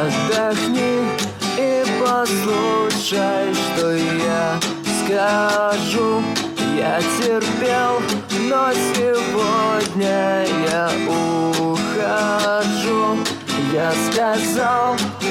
Отдохни и послушай, что я скажу. Я терпел, но сегодня я ухожу. Я сказал,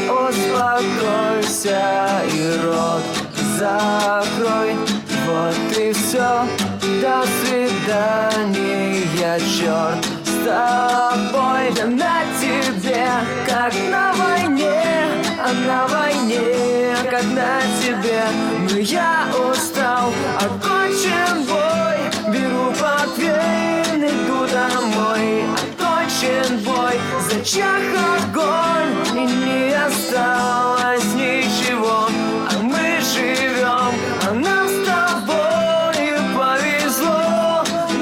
успокойся и рот закрой. Вот и все, до свидания, черт с тобой. Я на тебе, как на войне, а на войне, как на тебе. Но я устал, окончен бой. Беру портфель, иду домой. Окончен бой, зачах огонь, и не осталось ничего. А мы живем, а нам с тобой повезло.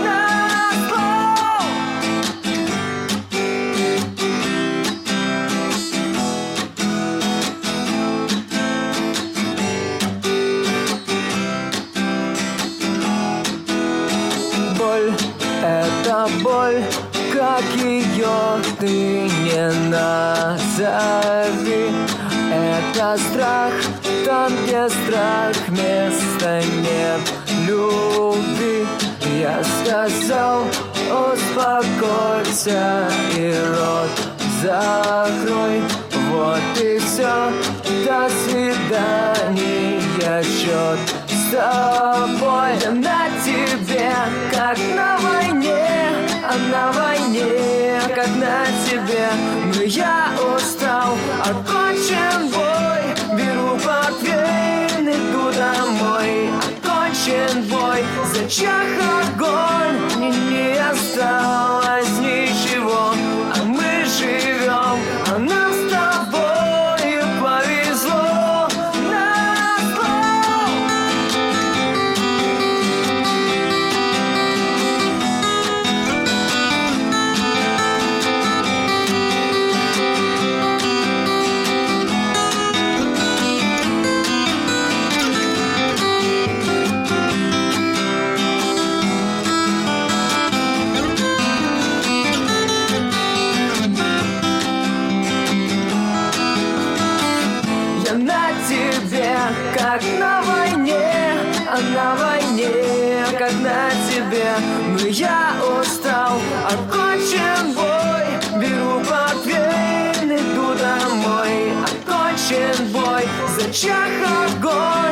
Боль — это боль, как ее ты не назови. Это страх, там, где страх, места нет любви. Я сказал, успокойся и рот закрой. Вот и все, до свидания, черт с тобой. Я на тебе, как на войне, а на войне, как на тебе. Но я устал, окончен бой. Беру портфель, иду домой. Окончен бой, зачах огонь, и не осталось ничего. А мы живем, а нам с тобой повезло. На тебе, как на войне, а на войне, как на тебе. Но я устал, окончен бой. Беру портфель, иду домой. Окончен бой, зачах огонь.